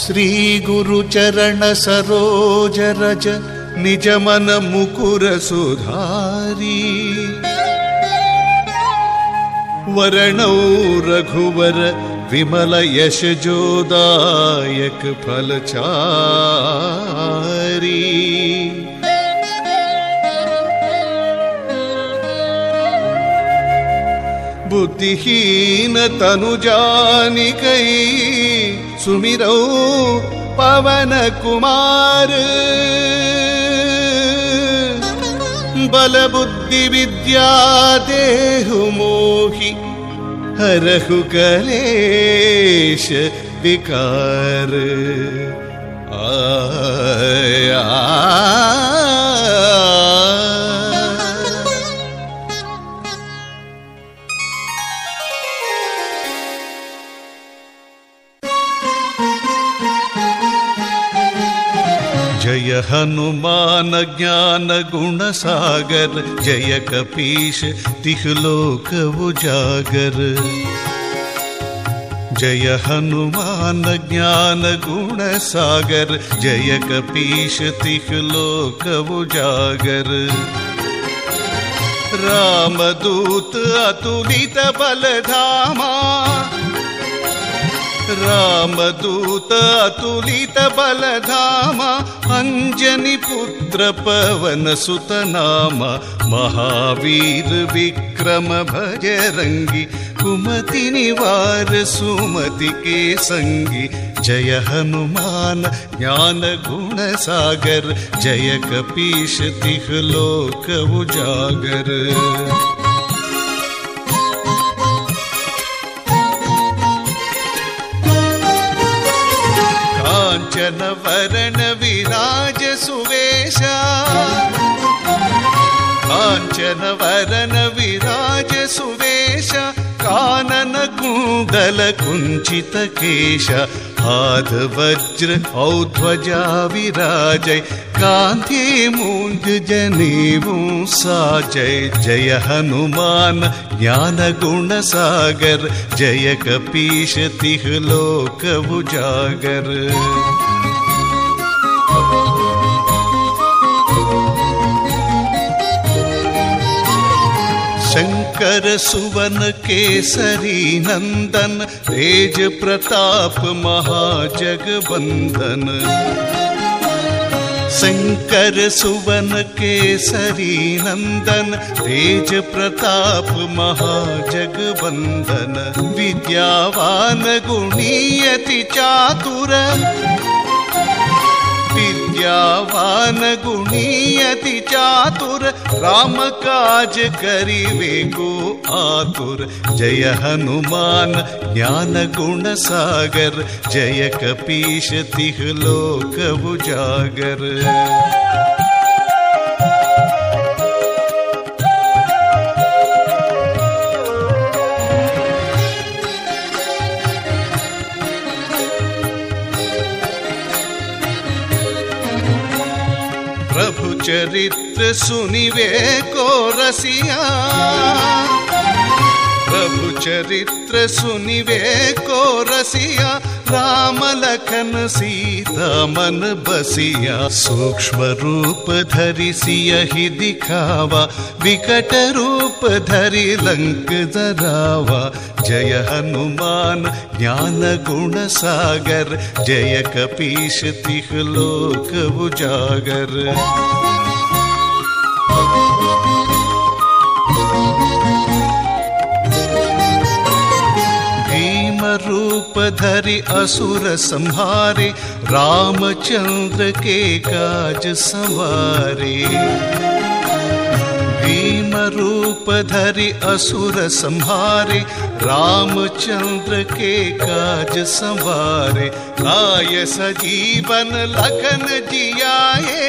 श्री गुरु चरण सरोज रज निज मन मुकुर सुधारी। वरणौ रघुवर विमल यश जोदायक फलचारी। बुद्धिहीन तनु जानिकै सुमिरौ पवन कुमार। बल बुद्धि विद्या देहु मोहि हरहु कलेश विकार। जय हनुमान ज्ञान गुण सागर। जय कपीश तिह लोक उजागर। जय हनुमान ज्ञान गुण सागर। जय कपीश तिह लोक उजागर। रामदूत अतुलित बल धामा। रामदूत अतुलित बल धामा। अंजनी पुत्र पवन सुत नामा। महावीर विक्रम भजरंगी। कुमति निवार सुमति के संगी। जय हनुमान ज्ञान गुण सागर। जय कपीश तिह लोक उजागर। कांचन वरण विराज सुवेशा। कांचन वरण विराज सुवेशा। कानन कुंडल कुंचित केशा। हाथ वज्र औध्वजा विराजय। कांधे मूंज जनेऊ साजय। जय हनुमान ज्ञान गुण सागर। जय कपीश तिह लोक उजागर। शंकर सुवन केसरी नंदन। तेज प्रताप महाजगवंदन। शंकर सुवन केसरी नंदन। तेज प्रताप महाजगवंदन। विद्यावान गुणी अति चातुर। विद्यावान गुणी अति चातुर। राम काज करिवे को आतुर। जय हनुमान ज्ञान गुण सागर। जय कपीश तिह लोक उजागर। प्रभु चरित्र सुनिवे को रसिया। प्रभु चरित्र सुनिवे को रसिया। राम लखन सीता मन बसिया। सूक्ष्म रूप धरि सियहि दिखावा। विकट रूप धरि लंक जरावा। जय हनुमान ज्ञान गुण सागर। जय कपीश तिह लोक उजागर। रूप धरि असुर संहारे। रामचंद्र के काज संवारे। भीम रूप धरि असुर संहारे। रामचंद्र के काज संवारे। आय सजीवन लखन जियाए।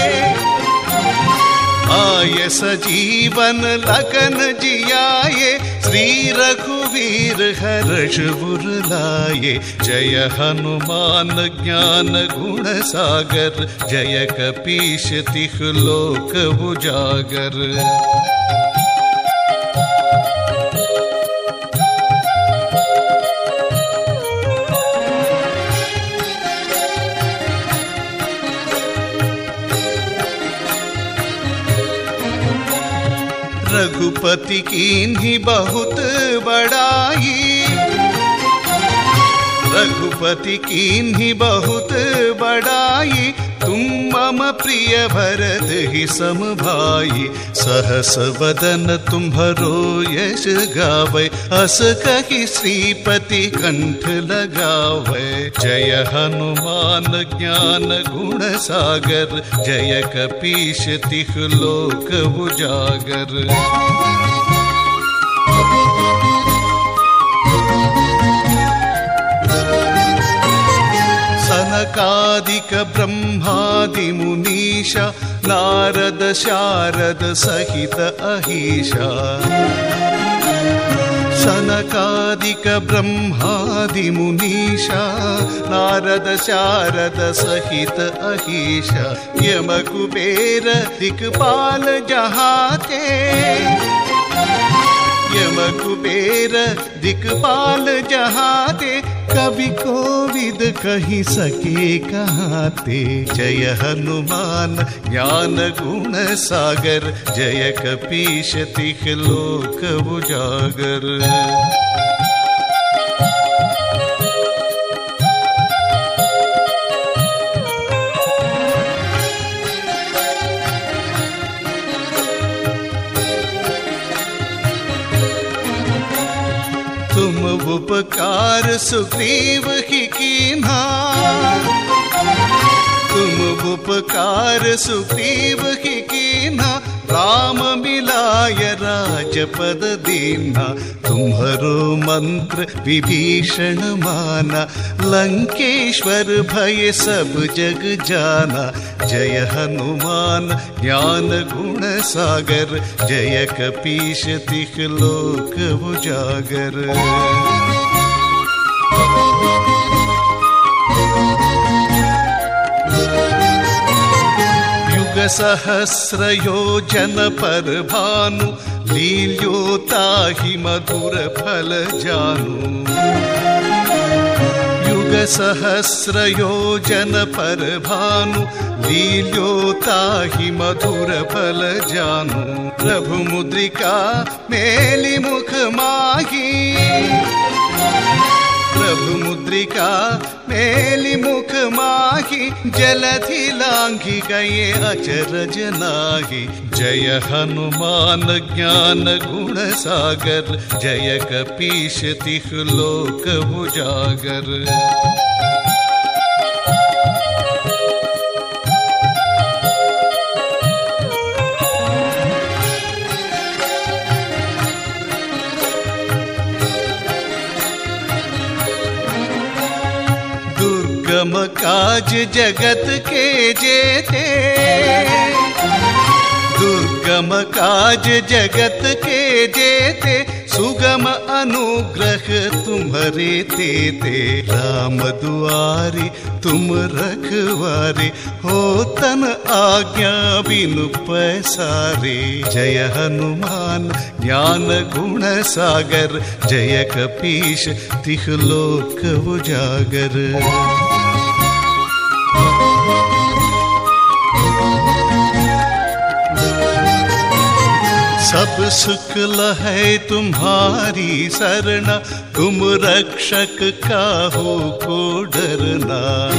आय सजीवन लखन जियाए। श्री रघुवीर हर्ष उर लाए। जय हनुमान ज्ञान गुण सागर। जय कपीश तिह लोक उजागर। रघुपति कीन्ही बहुत बड़ाई, रघुपति कीन्ही बहुत बड़ाई, तुम मम प्रिय भरत ही सम भाई। सहस बदन तुम्हरो यश गावै, अस कहि श्रीपति कंठ लगावै। जय हनुमान ज्ञान गुण सागर, जय कपीश तिह लोक उजागर। सनकादिक ब्रह्मादि मुनीशा, नारद शारद सहित अहीशा। सनकादिक ब्रह्मादि मुनीशा, नारद शारद सहित अहीशा। यम कुबेर दिक्पाल जहाते, यम कुबेर दिक्पाल जहाते, कवि कोविद कहि सके कहाते। जय हनुमान ज्ञान गुण सागर, जय कपीश तिह लोक उजागर। तुम उपकार सुग्रीव ही कीन्हा, तुम उपकार सुग्रीव ही कीन्हा। राम मिलाय राजपद दीन्हा, तुम्हरो मंत्र विभीषण माना। लंकेश्वर भय सब जग जाना, जय हनुमान ज्ञान गुण सागर, जय कपीश तिह लोक उजागर। सहस्र योजन पर भानु, लील्योताहि मधुर फल जानू। युग सहस्र योजन पर भानु, लील्योताहि मधुर फल जानू। प्रभु मुद्रिका मेलि मुख माही, प्रभु मुद्रिका मेलि मुख माही। जलधि लांघि गए अचरज नाहि, जय हनुमान ज्ञान गुण सागर, जय कपीश तिह लोक उजागर। दुर्गम काज जगत के जेते, दुर्गम काज जगत के जेते। सुगम अनुग्रह तुम्हरे तेते, राम दुआरी तुम रखवारे। हो तन आज्ञा बिनु पैसारे, जय हनुमान ज्ञान गुण सागर, जय कपीश तिह लोक उजागर। सब सुख लहै तुम्हारी सरना, तुम रक्षक काहू को डरना।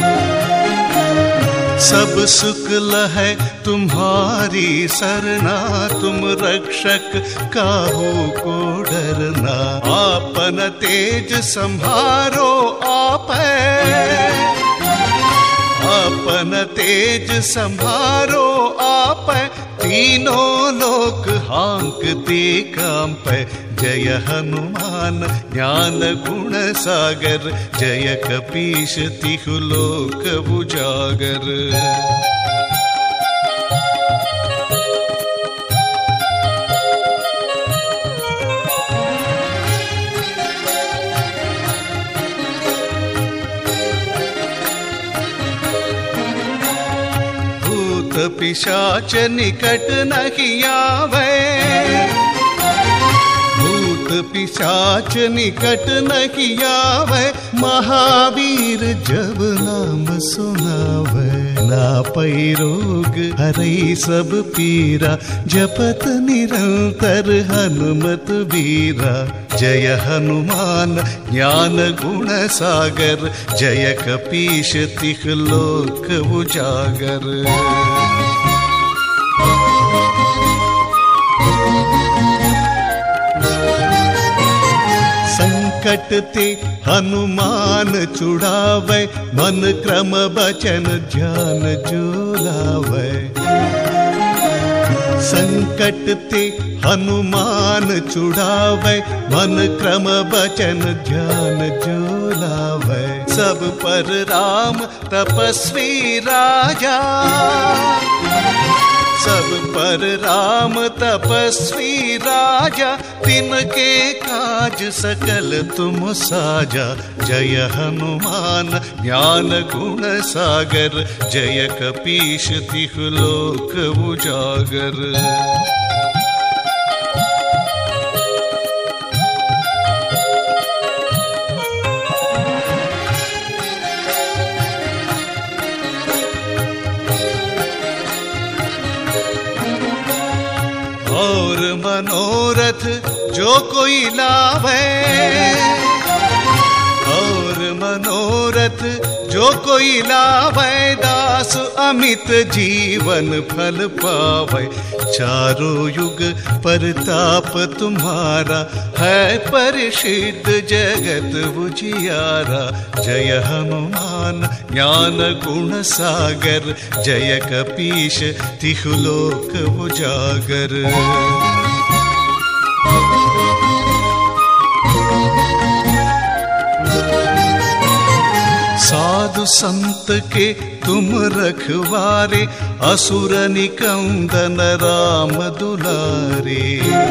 सब सुख लहै तुम्हारी सरना, तुम रक्षक काहू को डरना। आपन तेज संहारो आपै, आपन तेज संभारो आपै। तीनों लोक हांकते कांपै, जय हनुमान ज्ञान गुण सागर, जय कपीश तिह लोक उजागर। पिशाच निकट नहीं आवे, भूत पिशाच निकट नहीं आवे, महावीर जब नाम सुनावे। ना पै रोग हरै सब पीरा, जपत निरंतर हनुमत वीरा। जय हनुमान ज्ञान गुण सागर, जय कपीश तिह लोक उजागर। संकट ते हनुमान छुड़ावे, मन क्रम बचन ध्यान जो लावे। संकट ते हनुमान छुड़ावे, मन क्रम बचन ध्यान जो लावे। सब पर राम तपस्वी राजा, सब पर राम तपस्वी राजा। तिनके काज सकल तुम साजा, जय हनुमान ज्ञान गुण सागर, जय कपीश तिह लोक उजागर। और मनोरथ जो कोई लावे, और मनोरथ जो कोई लावे, दास अमित जीवन फल पावे। चारों युग परताप तुम्हारा, है परिसिद्ध जगत उजियारा। जय हनुमान ज्ञान गुण सागर, जय कपीश तिह लोक उजागर। साधु संत के तुम रखवारे, असुर निकंदन राम दुलारे।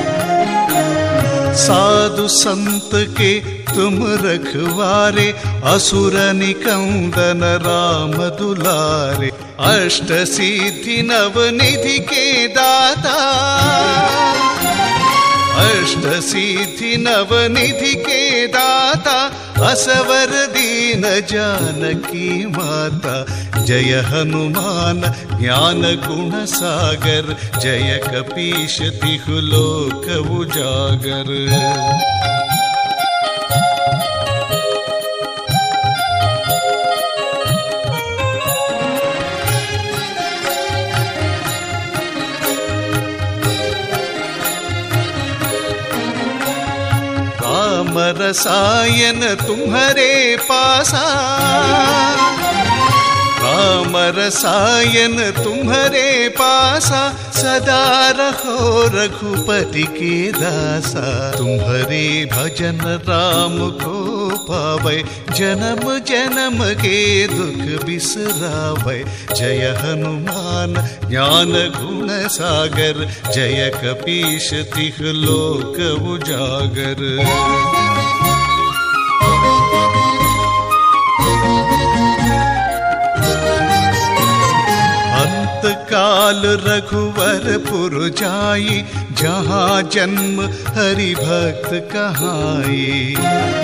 साधु संत के तुम रखवारे, असुर निकंदन राम दुलारे। अष्ट सिद्धि नवनिधि के दाता, अष्ट सिद्धि नवनिधि के दाता। असवर दीन जानकी माता, जय हनुमान ज्ञान गुण सागर, जय कपीश तिह लोक उजागर। राम रसायन तुम्हारे पासा, राम रसायन तुम्हारे पासा। सदा रहो रघुपति के दासा, तुम्हारे भजन राम को पावे। जन्म जन्म के दुख बिसरावे, जय हनुमान ज्ञान गुण सागर, जय कपीश तिह लोक उजागर। काल रघुवरपुर जाई, जहाँ जन्म हरि भक्त कहाई।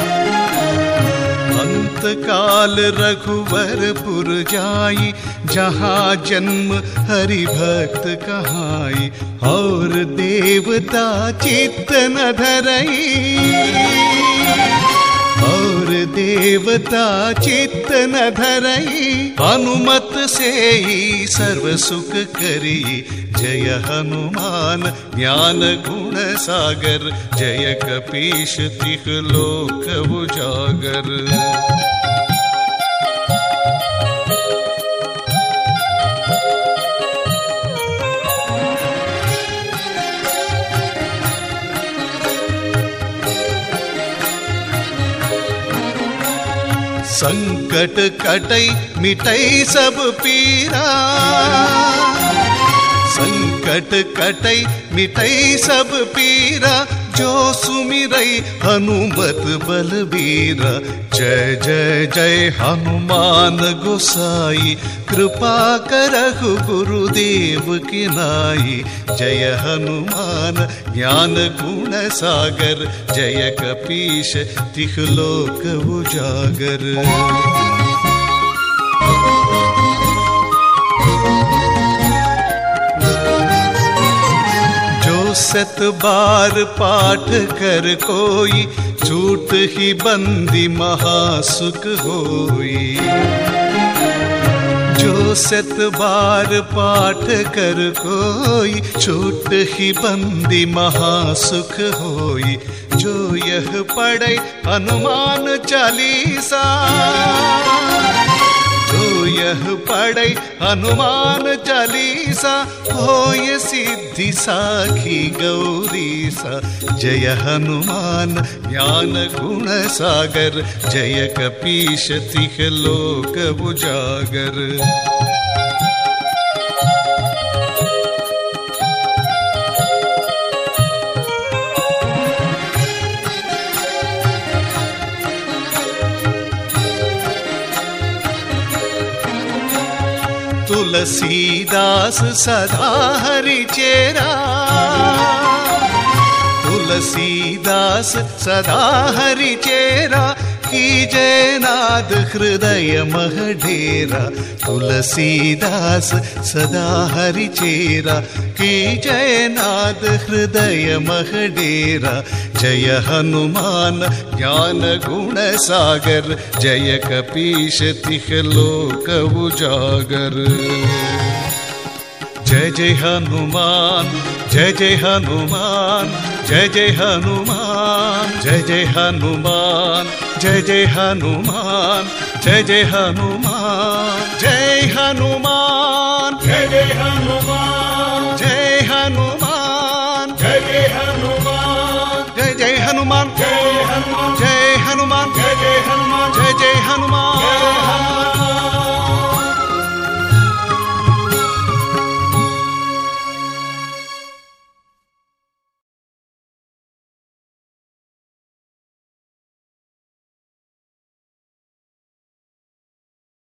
अंत काल रघुवरपुर जाई, जहाँ जन्म हरि भक्त कहाई। और देवता चित्त न धरई, और देवता चित्त न धरई। हनुमत से ही सर्व सुख करी, जय हनुमान ज्ञान गुण सागर, जय कपीश तिह लोक उजागर। संकट कटई मिटई सब पीरा, संकट कटई मिटई सब पीरा। जो सुमिरै हनुमत बलबीरा। जय जय जय हनुमान गोसाई, कृपा करहु गुरुदेव की नाई। जय हनुमान ज्ञान गुण सागर, जय कपीश तिह लोक उजागर। सत बार पाठ कर कोई, छूट ही बंदी महासुख होई। जो सत बार पाठ कर कोई, छूट ही बंदी महासुख होई। जो यह पढ़े हनुमान चालीसा, जो यह पढ़े हनुमान चालीसा, होय सिद्धि साखी गौरीसा। जय हनुमान ज्ञान गुण सागर, जय कपीश तिह लोक उजागर। तुलसीदास सदा हरि चेरा, तुलसीदास सदा हरि चेरा। कीजय नाद हृदय मह डेरा। तुलसीदास सदा हरि चेरा, कीजय नाद हृदय मह डेरा। जय हनुमान ज्ञान गुण सागर, जय कपीश तिह लोक उजागर। जय जय हनुमान, जय जय हनुमान, जय जय हनुमान, जय जय हनुमान, जय जय हनुमान, जय जय हनुमान, जय हनुमान, जय जय हनुमान, जय हनुमान, जय जय हनुमान, जय जय हनुमान, जय हनुमान, जय हनुमान, जय जय हनुमान, जय जय हनुमान।